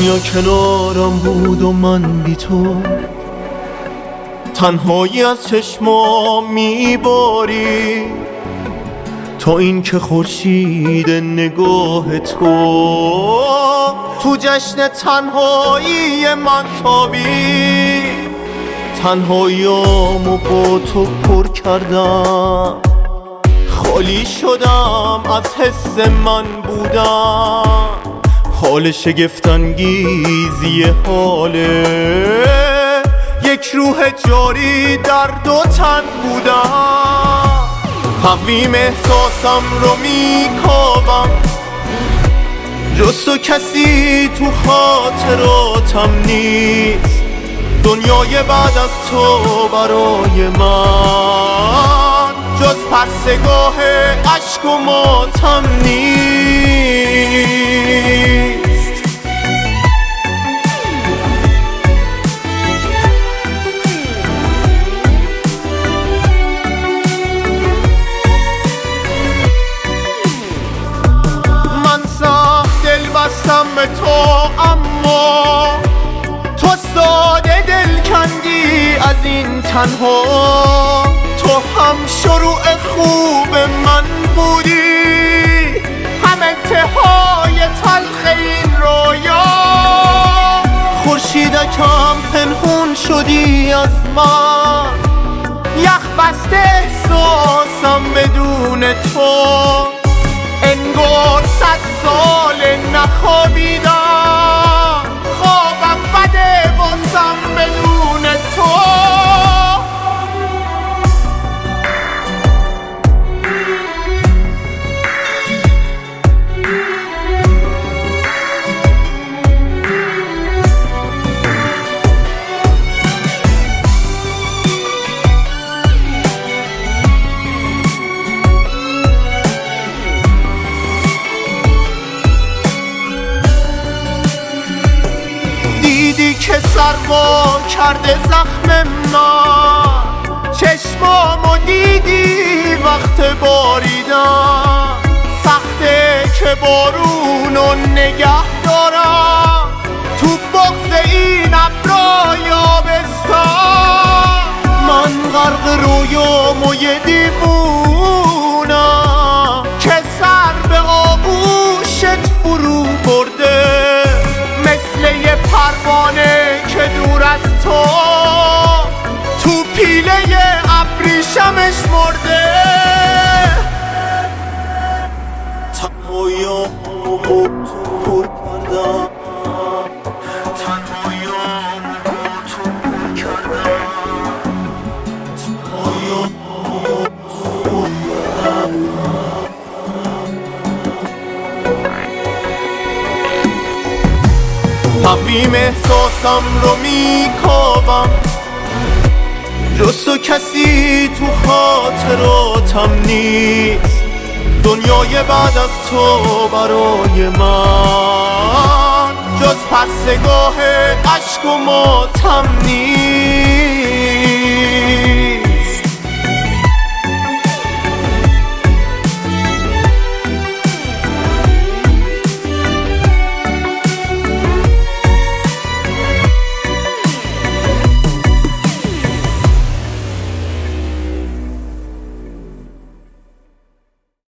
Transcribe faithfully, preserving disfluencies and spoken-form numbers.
دنیا کنارم بود و من بی تو، تنهایی از چشمام میباری، تا این که خورشید نگاه تو تو جشن تنهایی من تابی. تنهاییامو با تو پر کردم، خالی شدم از حس من بودم. حال شگفت‌انگیزی حاله یک روح جاری در دو تن بودم. تقویم احساسم رو میکاوم، جز تو کسی تو خاطراتم نیست. دنیای بعد از تو برای من جز پرسگاه عشق و ماتم نیست. من سخت دل بستم به تو، اما تو ساده دل کندی از این تنها. تو هم شروع خوب من بودی، هم انتهای تلخ این رویا. خورشیدکم پنهون شدی از من، یخ بسته احساسم بدون تو. انگار صد سال نخوابیدم، خوابم بده بازم بدون تو. دیدی که سرما کرده زخم من، چشمامو دیدی وقت باریدن. سخته که بارونو نگه دارم تو بغض این ابرای آبستان. من غرق رویامو یه دیوونم که سر به آغوشت فرو برده، مثل یه پروانه که دور از تو تو پیله ابریشمش مرده. تنهاییامو با تو پر کردم، تنهاییامو با تو پر کردم، تنهاییامو با تو پر کردم. تقویم احساسم رو میکاوم، جز تو کسی تو خاطراتم نیست. دنیای بعد از تو برای من جز پرسگاه عشق و ماتم نیست.